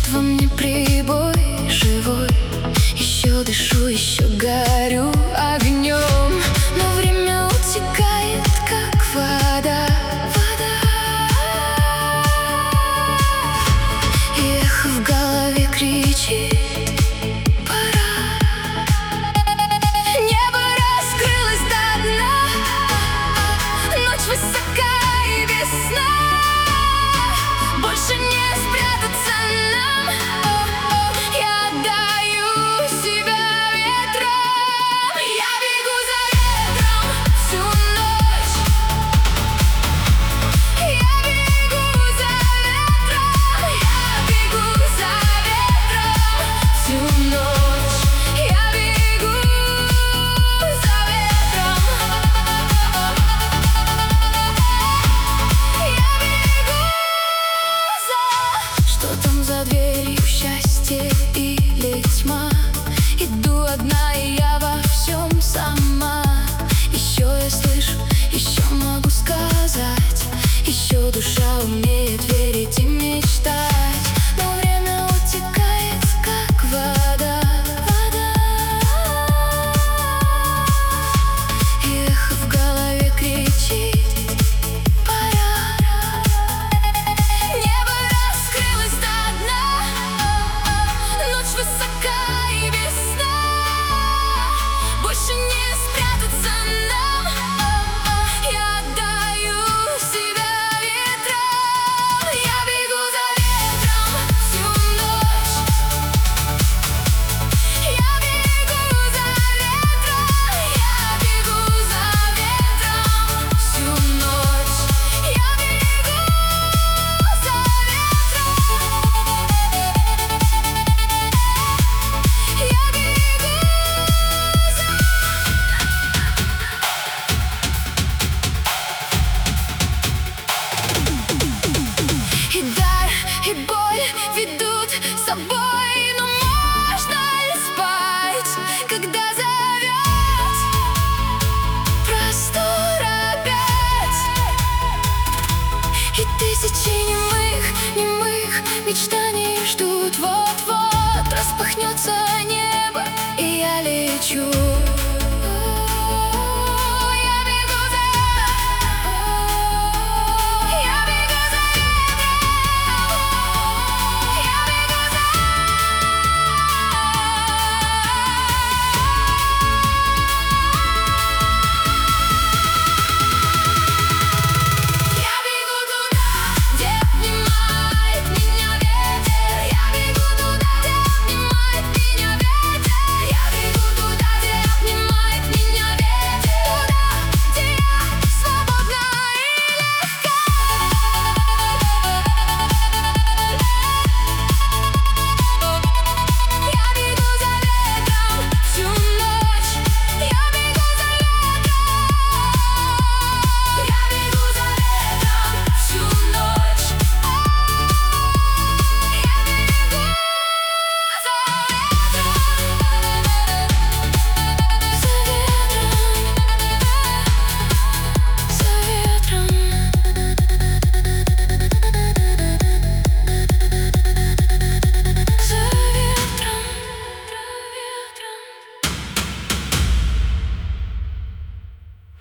во мне прибой живой. Еще дышу, еще горю огнем, но время утекает, как вода. И эхо в голове кричит: за дверью счастье или тьма? Иду одна, и я во всем сама. Еще я слышу, еще могу сказать, еще душа умеет верить и мечтать. Но время утекает, как вода. И эхо в голове кричит: и боль ведут с собой, но можно ли спать, когда зовет простор опять? И тысячи немых мечтаний ждут. Вот-вот распахнется небо, и я лечу.